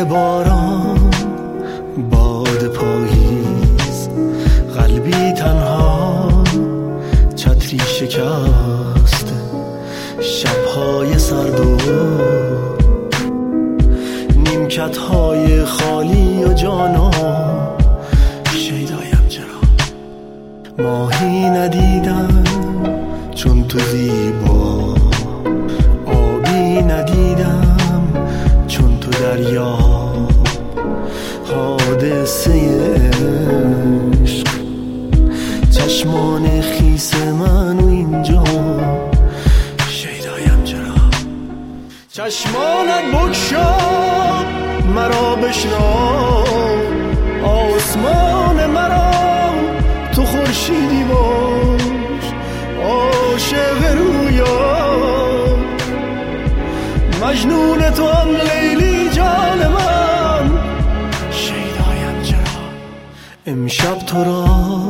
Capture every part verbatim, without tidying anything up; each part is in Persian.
باران، باد پاییز، قلبی تنها، چتری شکست، شبهای سرد و نیمکتهای خالی و جانا. شیدایم چرا ماهی ندیدم چون تو زیبا، آبی ندیدم چون تو دریا. حادثه عشق، چشمان خیس من و اینجا. شیدایم چرا چشمانت بگشا، مرا بشنا، آسمان مرا تو خورشیدی باش. عاشق رویا، مجنون تو هم لیلی جان من. شیدایم چرا امشب تو را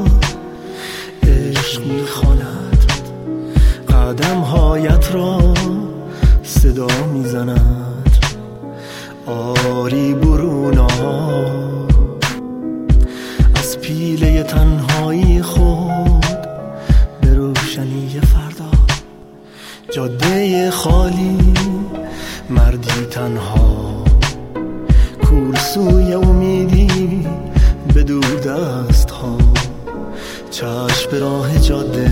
عشق میخواند، قدم هایت را صدا میزند. آری برونا از پیله تنهایی خود به روشنی فردا. جاده خالی، مردی تنها، کورسوی امیدی به دور دست ها. چشم به راه جاده،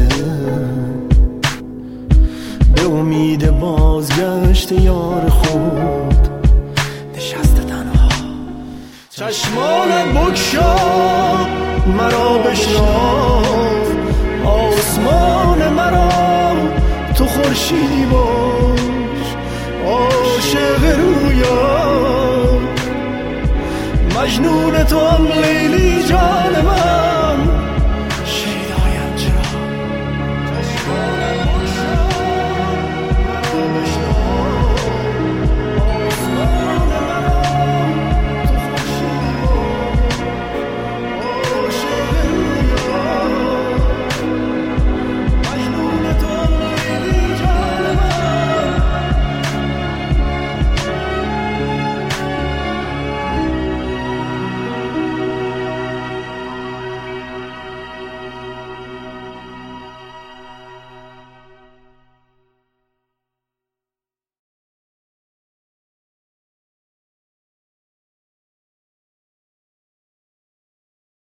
به امید بازگشت یار خود نشسته تنها. چشمانت بگشا، مرا بشناس، آسمان مرا تو خورشیدی باش. عاشق رویا، مجنون تو هم لیلی